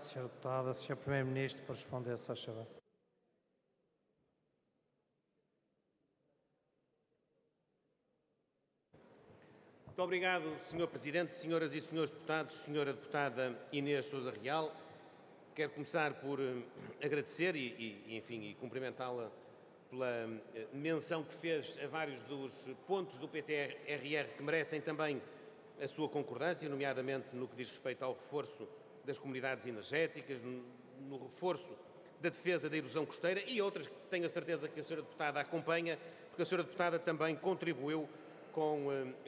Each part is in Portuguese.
Sr. Deputado. Sr. Primeiro-Ministro, para responder, se faz favor. Muito obrigado, Sr. Presidente, senhoras e senhores deputados, Sra. Deputada Inês Sousa Real. Quero começar por agradecer e cumprimentá-la pela menção que fez a vários dos pontos do PTRR que merecem também a sua concordância, nomeadamente no que diz respeito ao reforço das comunidades energéticas, no reforço da defesa da erosão costeira e outras que tenho a certeza que a Sra. Deputada acompanha, porque a Sra. Deputada também contribuiu com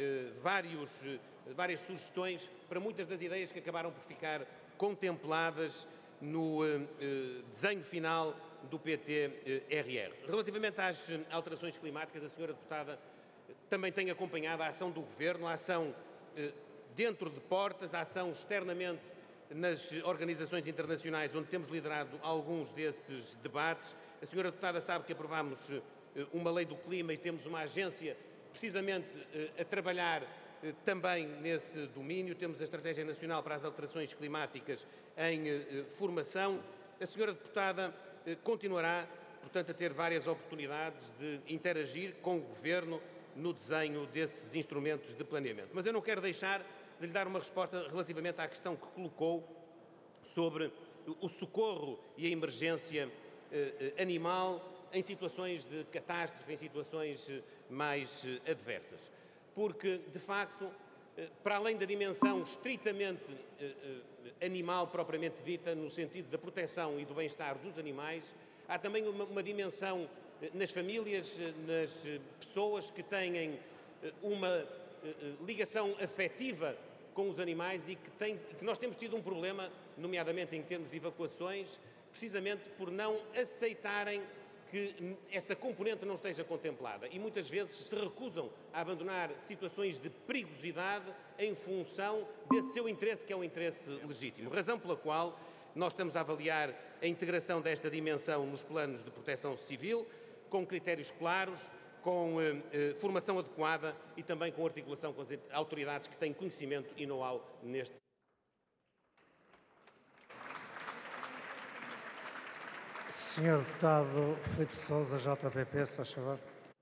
várias sugestões para muitas das ideias que acabaram por ficar contempladas no desenho final do PTRR. Relativamente às alterações climáticas, a Sra. Deputada também tem acompanhado a ação do Governo, a ação dentro de portas, a ação externamente nas organizações internacionais, onde temos liderado alguns desses debates. A Sra. Deputada sabe que aprovámos uma lei do clima e temos uma agência precisamente a trabalhar também nesse domínio. Temos a Estratégia Nacional para as Alterações Climáticas em formação. A Sra. Deputada continuará, portanto, a ter várias oportunidades de interagir com o Governo no desenho desses instrumentos de planeamento. Mas eu não quero deixar de lhe dar uma resposta relativamente à questão que colocou sobre o socorro e a emergência animal em situações de catástrofe, em situações mais adversas. Porque, de facto, para além da dimensão estritamente animal propriamente dita, no sentido da proteção e do bem-estar dos animais, há também uma dimensão nas famílias, nas pessoas que têm uma ligação afetiva com os animais e que nós temos tido um problema, nomeadamente em termos de evacuações, precisamente por não aceitarem que essa componente não esteja contemplada e muitas vezes se recusam a abandonar situações de perigosidade em função desse seu interesse, que é um interesse legítimo. Razão pela qual nós estamos a avaliar a integração desta dimensão nos planos de proteção civil, com critérios claros, com formação adequada e também com articulação com as autoridades que têm conhecimento e know-how neste. Sr. Deputado Filipe Sousa, JPP, se faz favor.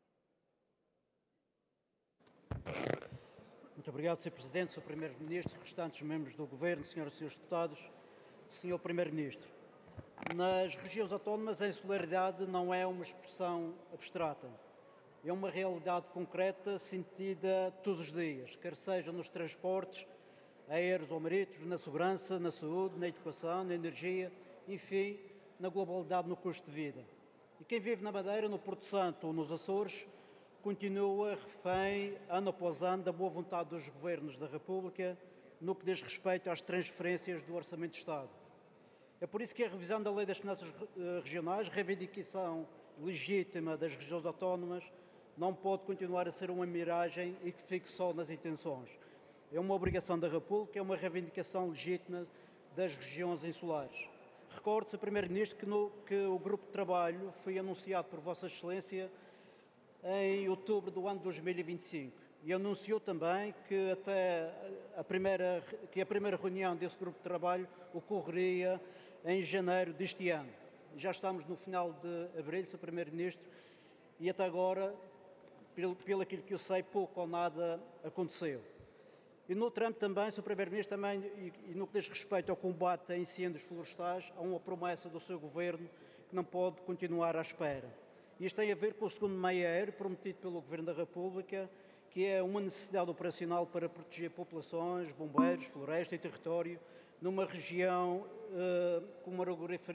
Muito obrigado, Sr. Presidente, Sr. Primeiro-Ministro, restantes membros do Governo, Senhoras e Senhores Deputados, Sr. Primeiro-Ministro. Nas regiões autónomas, a insularidade não é uma expressão abstrata. É uma realidade concreta sentida todos os dias, quer seja nos transportes aéreos ou marítimos, na segurança, na saúde, na educação, na energia, enfim, na globalidade no custo de vida. E quem vive na Madeira, no Porto Santo ou nos Açores, continua refém, ano após ano, da boa vontade dos governos da República no que diz respeito às transferências do Orçamento de Estado. É por isso que a revisão da Lei das Finanças Regionais, reivindicação legítima das regiões autónomas, não pode continuar a ser uma miragem e que fique só nas intenções. É uma obrigação da República, é uma reivindicação legítima das regiões insulares. Recordo-se, Primeiro-Ministro, que o grupo de trabalho foi anunciado por Vossa Excelência em outubro do ano 2025 e anunciou também que a primeira reunião desse grupo de trabalho ocorreria em janeiro deste ano. Já estamos no final de abril, Sr. Primeiro-Ministro, e até agora, pelo aquilo que eu sei, pouco ou nada aconteceu. E no âmbito também, Sr. Primeiro-Ministro, também, e no que diz respeito ao combate a incêndios florestais, há uma promessa do seu Governo que não pode continuar à espera. Isto tem a ver com o segundo meio aéreo prometido pelo Governo da República, que é uma necessidade operacional para proteger populações, bombeiros, floresta e território, numa região com uma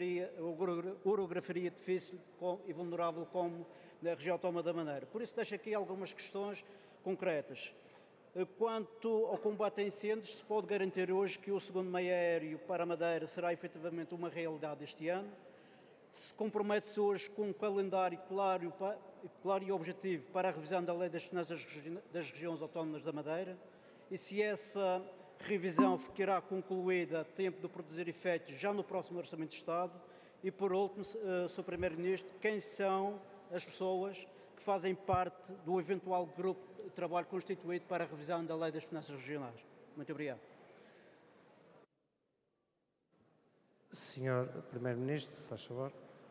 orografia difícil e vulnerável como na região autónoma da Madeira. Por isso deixo aqui algumas questões concretas. Quanto ao combate a incêndios, se pode garantir hoje que o segundo meio aéreo para a Madeira será efetivamente uma realidade este ano? Se compromete-se hoje com um calendário claro e objetivo para a revisão da Lei das Finanças das Regiões Autónomas da Madeira? E se essa revisão ficará concluída a tempo de produzir efeitos já no próximo Orçamento de Estado? E, por último, Sr. Primeiro-Ministro, quem são as pessoas que fazem parte do eventual grupo de trabalho constituído para a revisão da Lei das Finanças Regionais? Muito obrigado. Senhor Primeiro-Ministro, faz favor.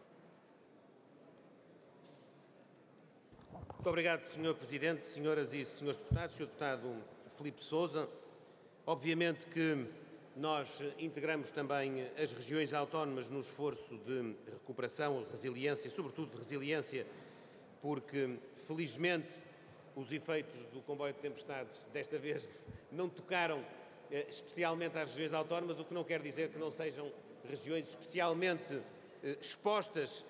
Muito obrigado, Sr. Presidente, senhoras e senhores deputados. Sr. Deputado Filipe Sousa, obviamente que nós integramos também as regiões autónomas no esforço de recuperação, resiliência, sobretudo de resiliência, porque, felizmente, os efeitos do comboio de tempestades desta vez não tocaram especialmente às regiões autónomas, o que não quer dizer que não sejam regiões especialmente expostas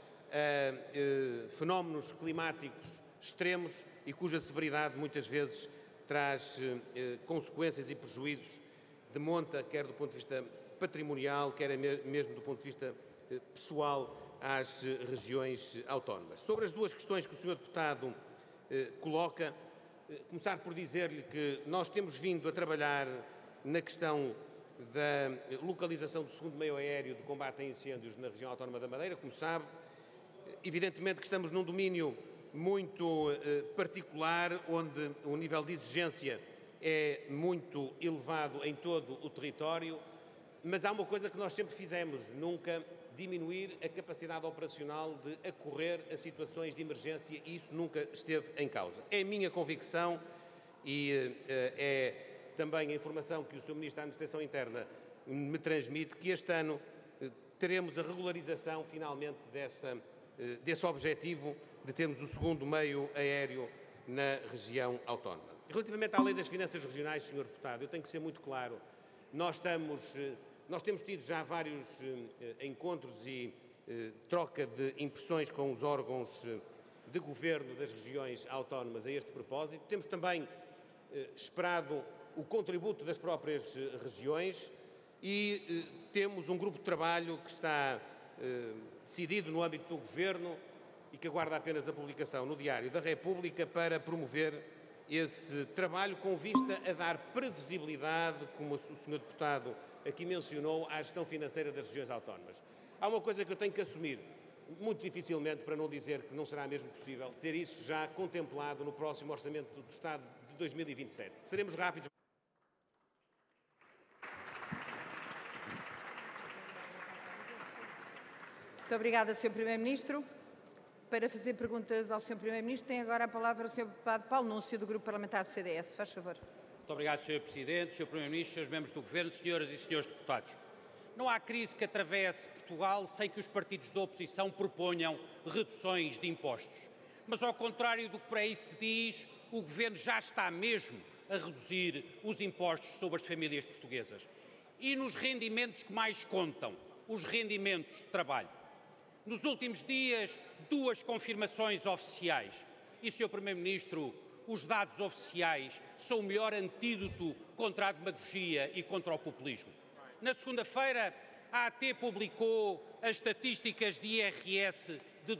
a fenómenos climáticos extremos e cuja severidade muitas vezes traz consequências e prejuízos de monta, quer do ponto de vista patrimonial, quer mesmo do ponto de vista pessoal, às regiões autónomas. Sobre as duas questões que o Sr. Deputado coloca, começar por dizer-lhe que nós temos vindo a trabalhar na questão da localização do segundo meio aéreo de combate a incêndios na região autónoma da Madeira, como sabe. Evidentemente que estamos num domínio muito particular, onde o nível de exigência é muito elevado em todo o território, mas há uma coisa que nós sempre fizemos, nunca diminuir a capacidade operacional de acorrer a situações de emergência, e isso nunca esteve em causa. É a minha convicção e é também a informação que o Sr. Ministro da Administração Interna me transmite, que este ano teremos a regularização, finalmente, desse objetivo de termos o segundo meio aéreo na região autónoma. Relativamente à Lei das Finanças Regionais, Sr. Deputado, eu tenho que ser muito claro. Nós temos tido já vários encontros e troca de impressões com os órgãos de governo das regiões autónomas a este propósito. Temos também esperado o contributo das próprias regiões e temos um grupo de trabalho que está decidido no âmbito do governo e que aguarda apenas a publicação no Diário da República para promover esse trabalho com vista a dar previsibilidade, como o Sr. Deputado aqui mencionou, à gestão financeira das regiões autónomas. Há uma coisa que eu tenho que assumir, muito dificilmente, para não dizer que não será mesmo possível, ter isso já contemplado no próximo Orçamento do Estado de 2027. Seremos rápidos. Muito obrigada, Sr. Primeiro-Ministro. Para fazer perguntas ao Sr. Primeiro-Ministro, tem agora a palavra o Sr. Deputado Paulo Núncio, do Grupo Parlamentar do CDS. Faz favor. Muito obrigado, Sr. Presidente, Sr. Primeiro-Ministro, Srs. Membros do Governo, Senhoras e Senhores Deputados. Não há crise que atravesse Portugal sem que os partidos da oposição proponham reduções de impostos. Mas, ao contrário do que por aí se diz, o Governo já está mesmo a reduzir os impostos sobre as famílias portuguesas. E nos rendimentos que mais contam, os rendimentos de trabalho. Nos últimos dias, duas confirmações oficiais. E, Sr. Primeiro-Ministro, os dados oficiais são o melhor antídoto contra a demagogia e contra o populismo. Na segunda-feira, a AT publicou as estatísticas de IRS de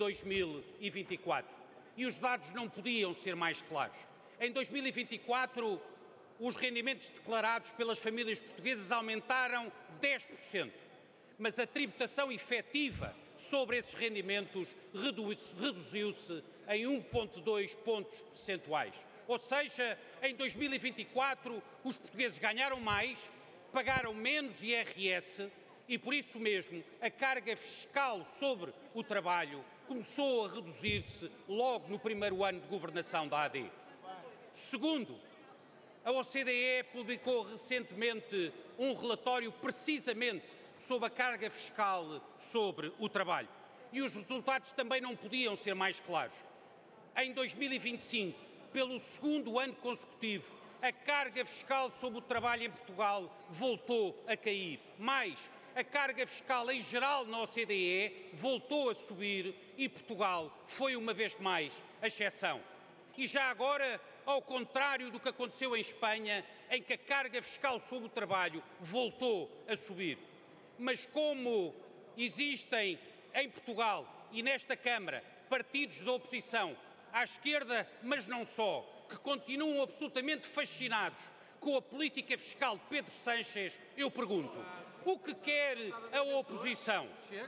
2024 e os dados não podiam ser mais claros. Em 2024, os rendimentos declarados pelas famílias portuguesas aumentaram 10%, mas a tributação efetiva sobre esses rendimentos reduziu-se em 1,2 pontos percentuais. Ou seja, em 2024, os portugueses ganharam mais, pagaram menos IRS e, por isso mesmo, a carga fiscal sobre o trabalho começou a reduzir-se logo no primeiro ano de governação da AD. Segundo, a OCDE publicou recentemente um relatório precisamente sobre a carga fiscal sobre o trabalho. E os resultados também não podiam ser mais claros. Em 2025, pelo segundo ano consecutivo, a carga fiscal sobre o trabalho em Portugal voltou a cair. Mais, a carga fiscal em geral na OCDE voltou a subir e Portugal foi uma vez mais a exceção. E já agora, ao contrário do que aconteceu em Espanha, em que a carga fiscal sobre o trabalho voltou a subir. Mas como existem em Portugal e nesta Câmara partidos da oposição, à esquerda, mas não só, que continuam absolutamente fascinados com a política fiscal de Pedro Sánchez, eu pergunto, o que quer a oposição?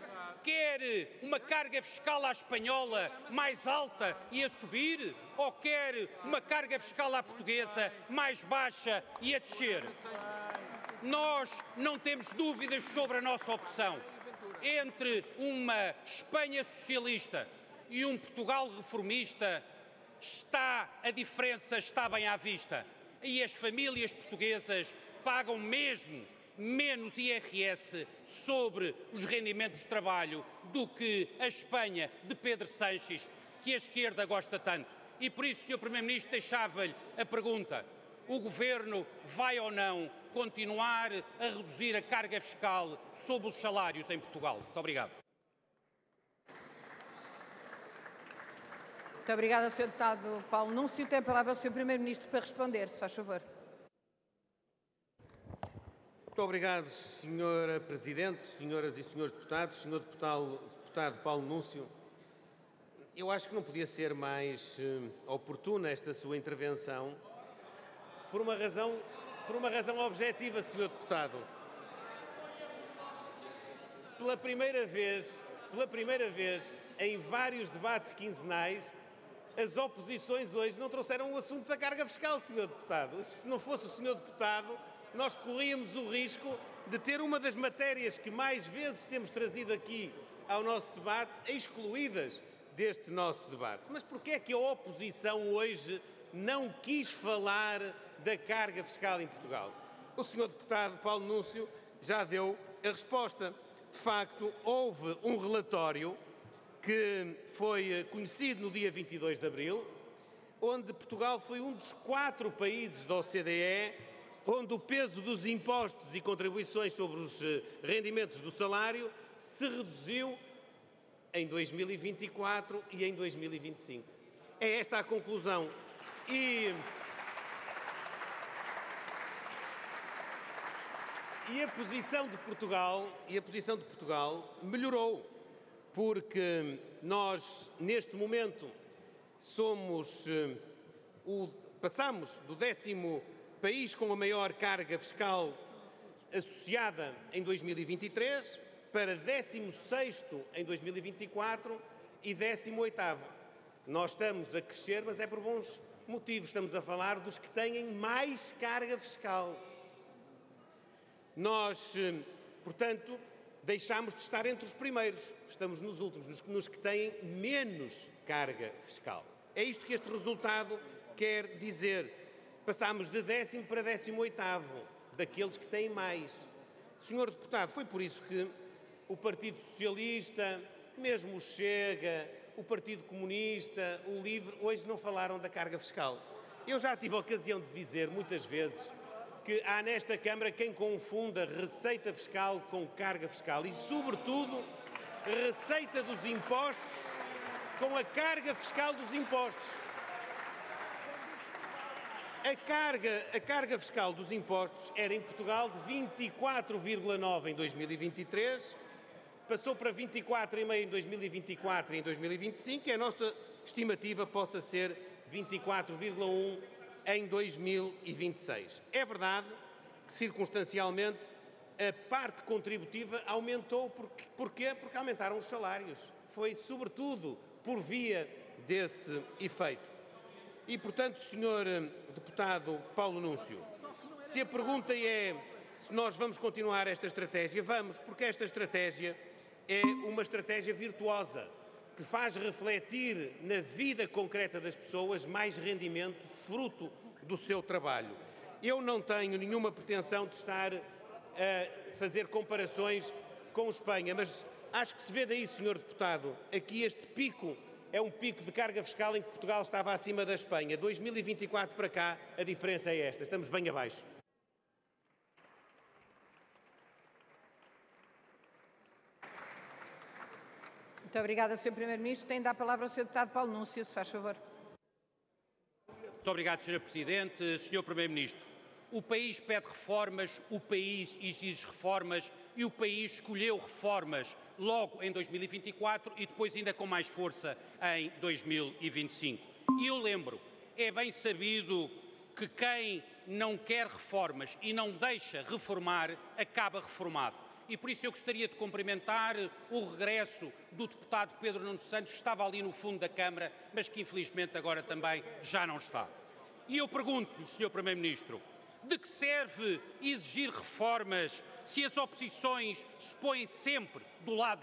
Quer uma carga fiscal à espanhola mais alta e a subir? Ou quer uma carga fiscal à portuguesa mais baixa e a descer? Nós não temos dúvidas sobre a nossa opção. entre uma Espanha socialista e um Portugal reformista, a diferença está bem à vista. E as famílias portuguesas pagam mesmo menos IRS sobre os rendimentos de trabalho do que a Espanha de Pedro Sánchez, que a esquerda gosta tanto. E por isso, Sr. Primeiro-Ministro, deixava-lhe a pergunta: o Governo vai ou não continuar a reduzir a carga fiscal sobre os salários em Portugal? Muito obrigado. Muito obrigada, Sr. Deputado Paulo Núncio. Tem a palavra o Sr. Primeiro-Ministro para responder, se faz favor. Muito obrigado, Sra. Presidente, senhoras e senhores deputados, Sr. Deputado Paulo Núncio. Eu acho que não podia ser mais oportuna esta sua intervenção por uma razão objetiva, Sr. Deputado. Pela primeira vez em vários debates quinzenais, as oposições hoje não trouxeram o assunto da carga fiscal, Sr. Deputado. Se não fosse o Sr. Deputado, nós corríamos o risco de ter uma das matérias que mais vezes temos trazido aqui ao nosso debate excluídas deste nosso debate. Mas porquê é que a oposição hoje não quis falar da carga fiscal em Portugal? O Sr. Deputado Paulo Núncio já deu a resposta. De facto, houve um relatório que foi conhecido no dia 22 de abril, onde Portugal foi um dos 4 países da OCDE onde o peso dos impostos e contribuições sobre os rendimentos do salário se reduziu em 2024 e em 2025. É esta a conclusão. E a posição de Portugal melhorou, porque nós, neste momento, passamos do 10º país com a maior carga fiscal associada em 2023 para 16º em 2024 e 18º. Nós estamos a crescer, mas é por bons motivos. Estamos a falar dos que têm mais carga fiscal. Nós, portanto, deixámos de estar entre os primeiros. Estamos nos últimos, nos que têm menos carga fiscal. É isto que este resultado quer dizer. Passámos de 10º para 18º, daqueles que têm mais. Senhor Deputado, foi por isso que o Partido Socialista, mesmo o Chega, o Partido Comunista, o LIVRE, hoje não falaram da carga fiscal. Eu já tive a ocasião de dizer muitas vezes que há nesta Câmara quem confunda receita fiscal com carga fiscal e, sobretudo, receita dos impostos com a carga fiscal dos impostos. A carga fiscal dos impostos era em Portugal de 24,9 em 2023, passou para 24,5 em 2024 e em 2025 e a nossa estimativa possa ser 24,1 em 2026. É verdade que, circunstancialmente, a parte contributiva aumentou. Porquê? Porque aumentaram os salários. Foi, sobretudo, por via desse efeito. E, portanto, Sr. Deputado Paulo Núncio, se a pergunta é se nós vamos continuar esta estratégia, vamos, porque esta estratégia é uma estratégia virtuosa, que faz refletir na vida concreta das pessoas mais rendimento, fruto do seu trabalho. Eu não tenho nenhuma pretensão de estar a fazer comparações com Espanha, mas acho que se vê daí, Sr. Deputado, aqui este pico é um pico de carga fiscal em que Portugal estava acima da Espanha. 2024 para cá, a diferença é esta, estamos bem abaixo. Muito obrigada, Sr. Primeiro-Ministro. Tem de dar a palavra ao Sr. Deputado Paulo Núncio, se faz favor. Muito obrigado, Sra. Presidente. Sr. Primeiro-Ministro, o país pede reformas, o país exige reformas e o país escolheu reformas logo em 2024 e depois ainda com mais força em 2025. E eu lembro, é bem sabido que quem não quer reformas e não deixa reformar, acaba reformado. E por isso eu gostaria de cumprimentar o regresso do deputado Pedro Nuno Santos, que estava ali no fundo da Câmara, mas que infelizmente agora também já não está. E eu pergunto-lhe, Sr. Primeiro-Ministro, de que serve exigir reformas se as oposições se põem sempre do lado